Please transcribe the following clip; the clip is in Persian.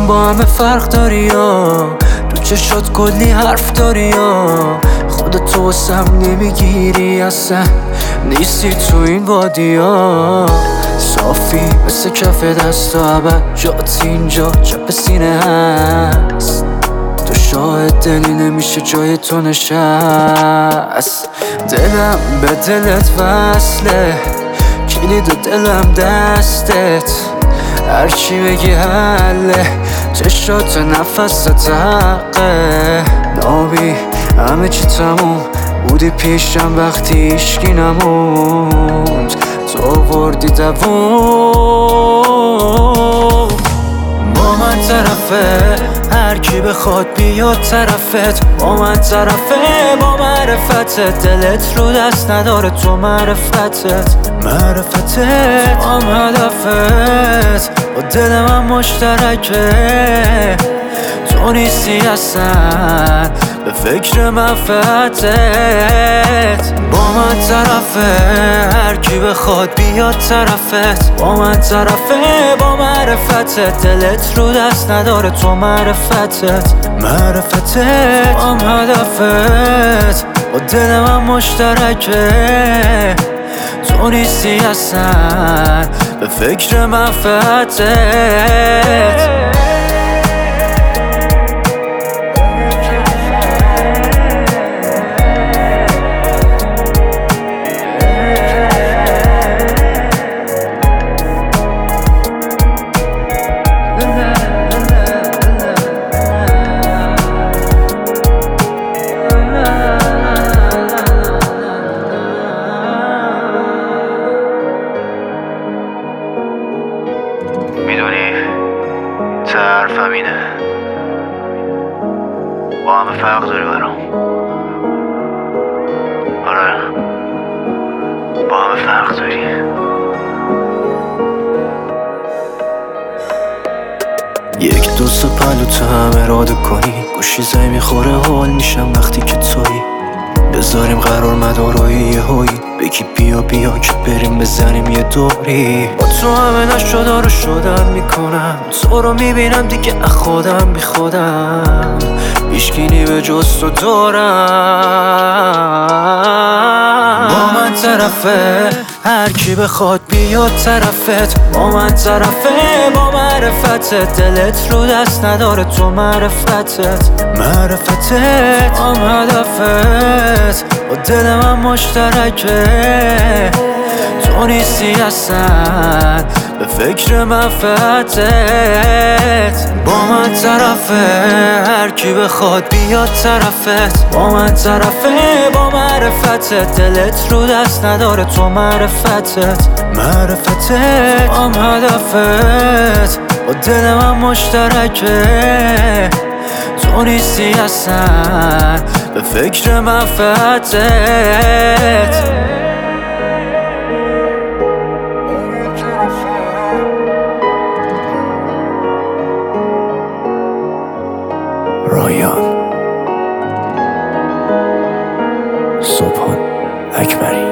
هم با همه فرق داری یا تو چشات کلی حرف داری یا خودتو واسم نمیگیری اصلا نیستی تو این وادیا صافی مثل کف دست و ابد جات اینجا چپ سینه هست تو شاهد دلی نمیشه جای تو نشست دلم به دلت وصله کلید دلم دستت هرچی بگی حله چشات نفست حقه نابی همه چی تموم بودی پیشم وقتی ایشکی نموند تو آوردی دوون با من طرفه هر کی بخواد بیاد طرفت با من طرفه با معرفتت دلت رو دست نداره تو معرفتت هم هدفت با دل من مشترکه تو نیستی اصلا به فکر منفعتت با من طرفه هر کی بخواد بیاد طرفت با من طرفه با معرفتت دلت رو دست نداره تو معرفتت هم هدفت با دل من مشترکه تو نیستی اصلا به فکر منفعتت میدونی حرفم اینه با همه فرق داری برام آره با همه فرق داری یک دوست پلو تو هم اراده کنی گوشی زنگ میخوره حال میشم وقتی که تویی بذاریم قرار مدارای یه هایی بگی بیا بیا که بریم بزنیم یه دوری با تو همه نشده رو شدم میکنم تو رو میبینم دیگه خودم بی خودم هیچکی به جز تو دارم با من طرفه هر کی بخواد بیاد طرفت با من طرفه با معرفتت دلت رو دست نداره تو معرفتت هم هدفت با دل من مشترکه تو نیستی اصلا به فکر منفعتت با من طرفه هر کی بخواد بیاد طرفت با من طرفه با معرفتت دلت رو دست نداره تو معرفتت هم هدفت با دل من مشترکه تو نیستی اصلا به فکر منفعتت رایان سبحان اکبری